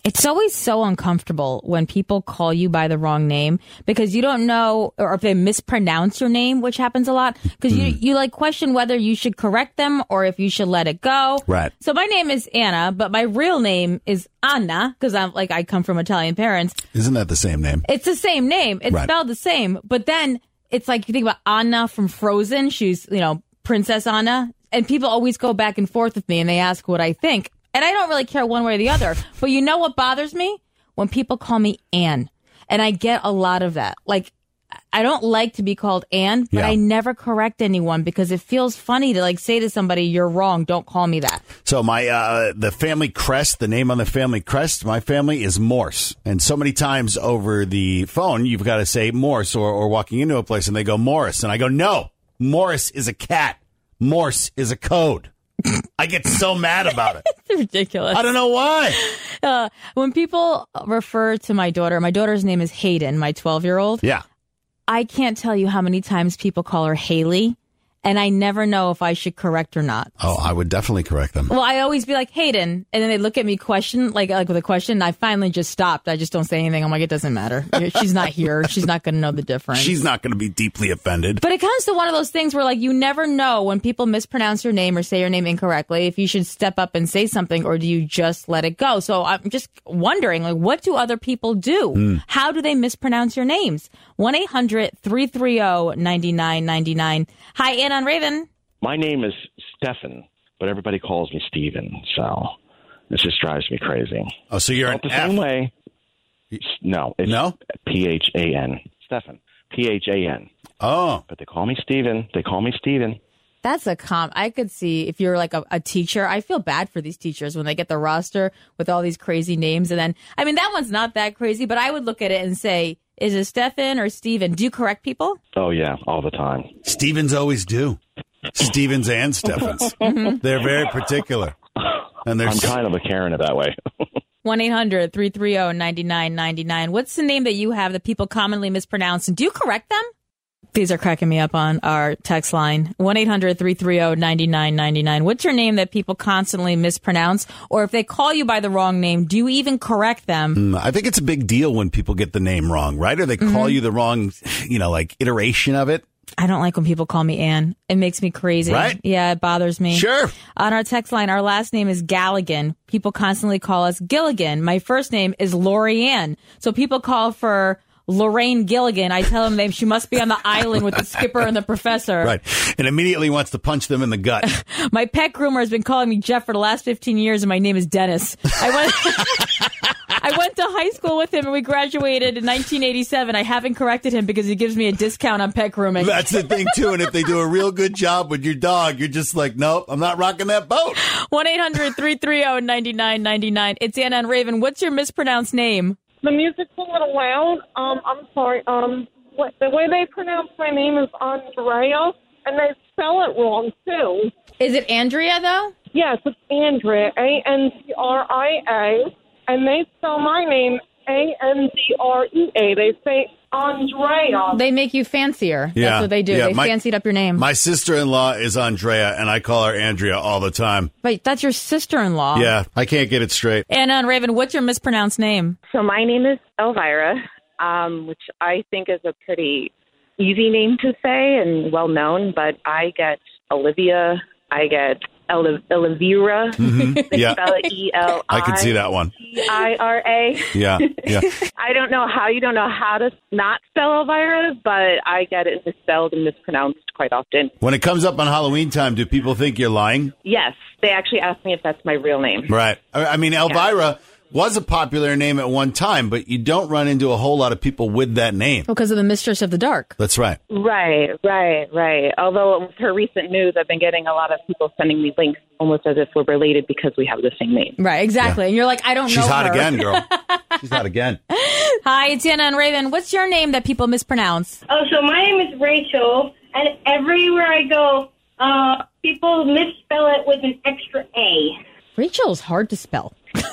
It's always so uncomfortable when people call you by the wrong name because you don't know, or if they mispronounce your name, which happens a lot, because you like question whether you should correct them or if you should let it go. Right. So my name is Anna, but my real name is Anna because I come from Italian parents. Isn't that the same name? It's the same name. It's spelled the same. But then it's like you think about Anna from Frozen. She's, Princess Anna. And people always go back and forth with me and they ask what I think. And I don't really care one way or the other. But you know what bothers me? When people call me Ann. And I get a lot of that. Like, I don't like to be called Ann, but I never correct anyone because it feels funny to say to somebody, you're wrong. Don't call me that. So the family crest, the name on the family crest, my family is Morse. And so many times over the phone, you've got to say Morse or walking into a place and they go Morris. And I go, no, Morris is a cat. Morse is a code. I get so mad about it. It's ridiculous. I don't know why. When people refer to my daughter's name is Hayden, my 12-year-old. Yeah. I can't tell you how many times people call her Haley, and I never know if I should correct or not. Oh, I would definitely correct them. Well, I always be like, Hayden, and then they look at me like with a question, and I finally just stopped. I just don't say anything. I'm like, it doesn't matter. She's not here. She's not going to know the difference. She's not going to be deeply offended. But it comes to one of those things where, you never know when people mispronounce your name or say your name incorrectly, if you should step up and say something, or do you just let it go? So I'm just wondering, what do other people do? How do they mispronounce your names? 1-800-330-9999. Hi, Anna and Raven. My name is Stefan, but everybody calls me Steven, so this just drives me crazy. Oh, so you're an the F. same way. No, it's P-H-A-N. Stefan. P-H-A-N. Oh. But they call me Steven. That's I could see if you're like a teacher. I feel bad for these teachers when they get the roster with all these crazy names. And then, that one's not that crazy, but I would look at it and say, is it Stefan or Steven? Do you correct people? Oh, yeah, all the time. Stevens always do. Stevens and Steffens. They're very particular. And I'm kind of a Karen that way. 1-800-330-9999. What's the name that you have that people commonly mispronounce? And do you correct them? These are cracking me up on our text line. 1-800-330-9999. What's your name that people constantly mispronounce? Or if they call you by the wrong name, do you even correct them? I think it's a big deal when people get the name wrong, right? Or they call you the wrong, iteration of it. I don't like when people call me Ann. It makes me crazy. Right? Yeah, it bothers me. Sure. On our text line, our last name is Galligan. People constantly call us Gilligan. My first name is Lori Ann. So people call for Lorraine Gilligan. I tell them she must be on the island with the skipper and the professor. Right. And immediately wants to punch them in the gut. My pet groomer has been calling me Jeff for the last 15 years, and my name is Dennis. I went to high school with him, and we graduated in 1987. I haven't corrected him because he gives me a discount on pet grooming. That's the thing, too. And if they do a real good job with your dog, you're just like, nope, I'm not rocking that boat. 1-800-330-9999. It's Anna and Raven. What's your mispronounced name? The music's a little loud. I'm sorry. The way they pronounce my name is Andrea, and they spell it wrong, too. Is it Andrea, though? Yes, it's Andrea, A-N-D-R-I-A, and they spell my name A-N-D-R-E-A. They say Andrea. They make you fancier. Yeah. That's what they do. Yeah, they fancied up your name. My sister-in-law is Andrea, and I call her Andrea all the time. Wait, that's your sister-in-law. Yeah, I can't get it straight. Anna and Raven, what's your mispronounced name? So my name is Elvira, which I think is a pretty easy name to say and well-known, but I get Olivia, I get Elvira. Yeah. Spell it E-L-I. I can see that one. E-I-R-A. Yeah. I don't know how you don't know how to not spell Elvira, but I get it misspelled and mispronounced quite often. When it comes up on Halloween time, do people think you're lying? Yes. They actually ask me if that's my real name. Right. I mean, Elvira was a popular name at one time, but you don't run into a whole lot of people with that name. Because of the Mistress of the Dark. That's right. Right. Although with her recent news, I've been getting a lot of people sending me links almost as if we're related because we have the same name. Right, exactly. Yeah. And you're like, I don't know She's hot her. again, girl. She's hot again. Hi, it's Anna and Raven. What's your name that people mispronounce? Oh, so my name is Rachel, and everywhere I go, people misspell it with an extra A. Rachel's hard to spell.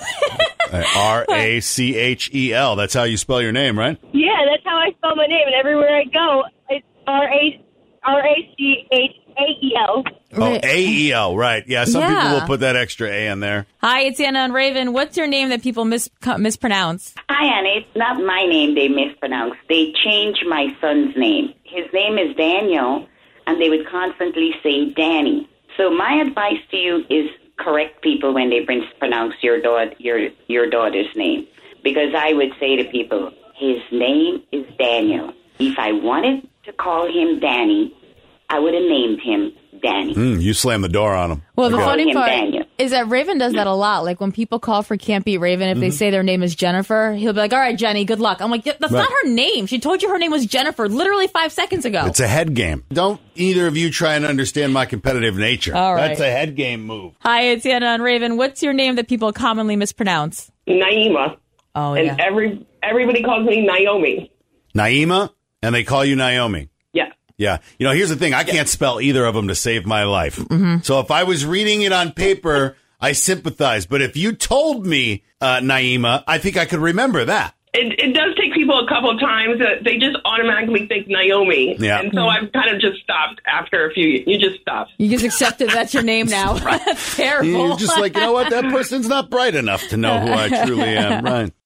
R-A-C-H-E-L. That's how you spell your name, right? Yeah, that's how I spell my name, and everywhere I go, it's R-A-C-H-A-E-L. Oh, A-E-L, right. Yeah, some people will put that extra A in there. Hi, it's Anna and Raven. What's your name that people mispronounce? Hi, Anna. It's not my name they mispronounce. They changed my son's name. His name is Daniel, and they would constantly say Danny. So my advice to you is correct people when they mispronounce your daughter's name. Because I would say to people, his name is Daniel. If I wanted to call him Danny, I would have named him Danny. You slam the door on him. Well, the funny part Daniel. is that Raven does that a lot. Like when people call for Can't Beat Raven, if they say their name is Jennifer, he'll be like, all right, Jenny, good luck. I'm like, that's not her name. She told you her name was Jennifer literally 5 seconds ago. It's a head game. Don't either of you try and understand my competitive nature. All right. That's a head game move. Hi, it's Anna and Raven. What's your name that people commonly mispronounce? Naima. Oh, and everybody calls me Naomi. Naima, and they call you Naomi. Yeah. Yeah. You know, here's the thing. I can't spell either of them to save my life. So if I was reading it on paper, I sympathize. But if you told me Naima, I think I could remember that. It does take people a couple of times that they just automatically think Naomi. Yeah. And so I've kind of just stopped after a few years. You just stop. You just accepted that's your name now. That's terrible. You're just like, you know what? That person's not bright enough to know who I truly am. Right.